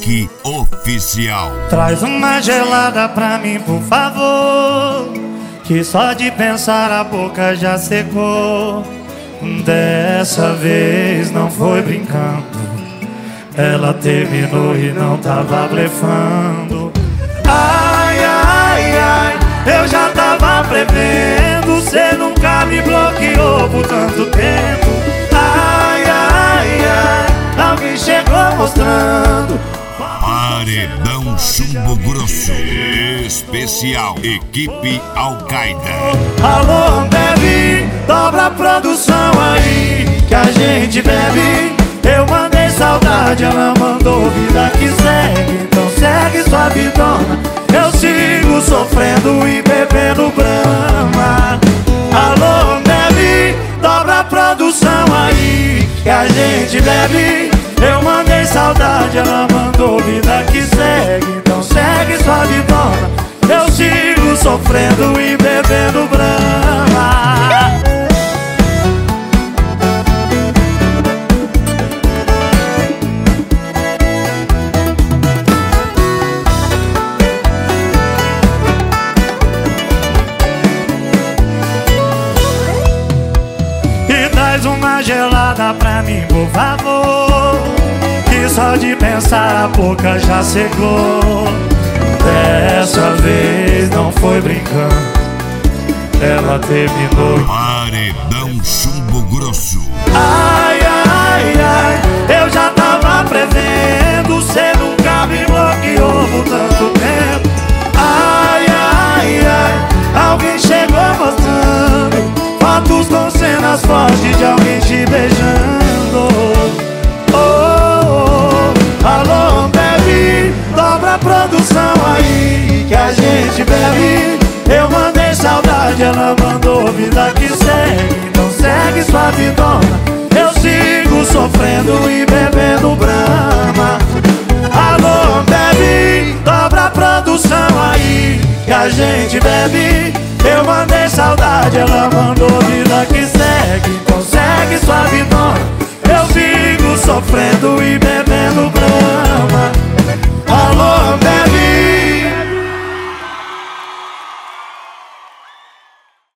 Henrique Oficial. Traz uma gelada pra mim, por favor, que só de pensar a boca já secou. Dessa vez não foi brincando, ela terminou e não tava blefando. Ai, ai, ai, eu já tava prevendo, cê nunca me bloqueou por tanto tempo. Ai, ai, ai, alguém chegou mostrando. Paredão Chumbo Grosso Especial, equipe Al-Qaeda. Alô, Ambev, dobra a produção aí que a gente bebe. Eu mandei saudade, ela mandou vida que segue. Então segue sua vidona, eu sigo sofrendo e bebendo Brahma. Alô, Ambev, dobra a produção aí que a gente bebe. Eu mandei saudade, ela mandou vida que segue. Então segue sua vidona, eu sigo sofrendo e bebendo Brahma. E traz uma gelada pra mim, por favor, que só de pensar a boca já secou. Dessa vez não foi brincando, ela terminou. Paredão Chumbo Grosso. Ai, ai, ai, eu já tava prevendo, cê nunca me bloqueou por tanto tempo. Ai, ai, ai, alguém chegou mostrando fotos com cenas fortes de alguém te beijando. Alô, Ambev, dobra a produção aí que a gente bebe. Eu mandei saudade, ela mandou vida que segue. Então segue sua vidona, eu sigo sofrendo e bebendo Brahma. Alô, Ambev, dobra a produção aí que a gente bebe. Eu mandei saudade, ela mandou vida que segue. Então segue sua vidona,